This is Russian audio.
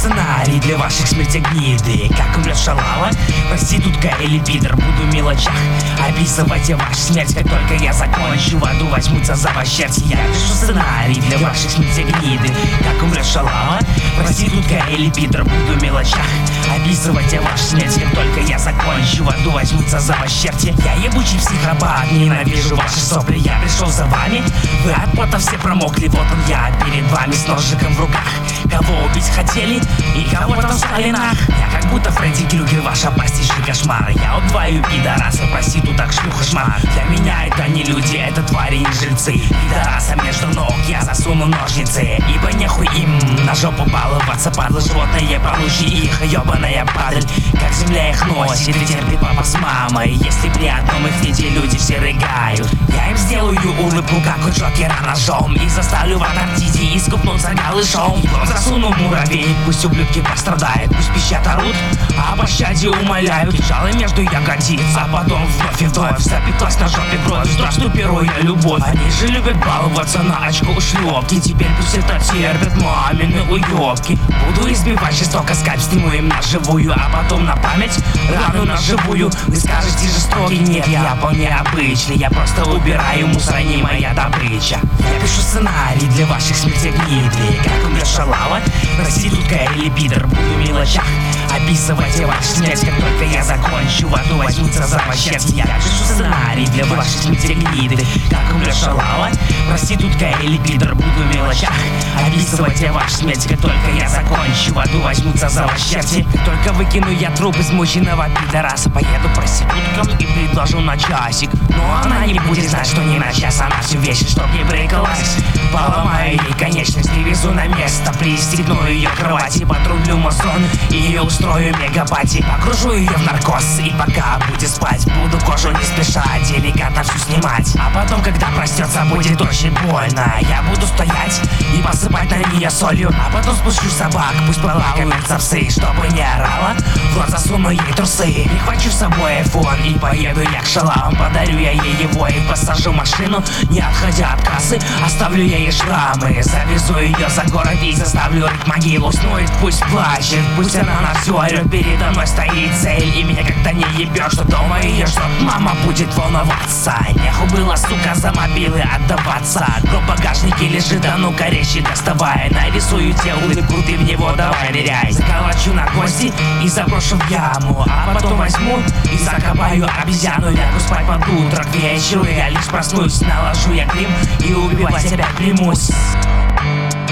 сценарий для ваших смертей гниды. Как умрет шалава, проститутка или пидор. Буду в мелочах описывать я вашу смерть. Как только я закончу, в аду возьмутся за ваш черти. Я пишу сценарий для ваших смертей гниды. Как умрет шалава, проститутка или пидор. Буду в мелочах описывать я вашу смерть. Как только я закончу, в аду возьмутся за ваш черти. Я ебучий психопат, ненавижу ваши сопли. Я пришел за вами, вы от пота все промокли. Вот он я перед вами с ножиком в руках. Кого убить хотели и кого там в коленах. Я как будто Фредди Крюгер, ваша простейший кошмар. Я удваю пидораса, проституток, шлюха, шмар. Для меня это не люди, это твари и жильцы. Пидораса между ног я засуну ножницы. Ибо нехуй им на жопу баловаться, падлы животные, получи их, ебаная падаль. Как земля их носит и терпит папа с мамой. Если при одном их виде люди все рыгают, я им сделаю улыбку, как у Джокера ножом. И заставлю в Антарктиде искупнуться голышом. Засуну в муравейник, пусть ублюдки пострадают. Пусть пищат, орут, а о пощаде умоляют. Кинжалы между ягодиц, а потом вновь и вновь запеклась на жопе кровь. Здравствуй, первая любовь. Они же любят баловаться на очко ушлепки. Теперь пусть это терпят мамины уебки. Буду избивать жестоко, скайп сниму им на живую, а потом на память рану на живую. Вы скажете жестокий, нет, я вполне обычный. Я просто убираю мусор, не моя добыча. Я пишу сценарий для ваших смертей гниды. Как умрет шалава, проститутка или пидор. Буду в мелочах описывать я вашу смерть. Как только я закончу, в аду возьмутся за ваш черти. Я пишу сценарий для ваших смертей гниды. Как умрет шалава, проститутка или пидор. Буду в мелочах описывать я вашу смерть. Как только я закончу, в аду возьмутся за ваш черти. Как только выкину я труп измученного пидораса, поеду проституткам и предложу на часик. Но она не будет знать, что не на час, она всю вещь, чтоб не брыкалась. Поломаю ей конечность, привезу на место, пристегну ее к кровати, подрублю мазон и ее устрою мегапати. Погружу ее в наркоз, и пока будет спать, буду кожу не спеша деликатно всю снимать. А потом, когда проснется, будет очень больно. Я буду стоять и посыпать на нее солью, а потом спущу собак, пусть полакомятся псы. Чтобы не орала, в рот засуну ей трусы. Прихвачу с собой айфон и поеду я к шалавам. Подарю я ей его и посажу машину, не отходя от кассы, оставлю я ей шрамы. Завезу ее за город и заставлю рыть могилу. Снует, пусть плачет, пусть она на всю орет. Передо мной стоит цель, и меня как-то не ебет, что дома ее ждет. Мама будет волноваться, нехуй было, сука, за мобилы отдаваться. Но в багажнике лежит, а ну-ка резче доставай. Нарисую тебе улыбку, ты в него давай ныряй. Заколочу на кости и заброшу в яму, а потом возьму и закопаю обезьяну. Лягу спать под утро, к вечеру я лишь проснусь. Наложу я грим и убивать опять примусь.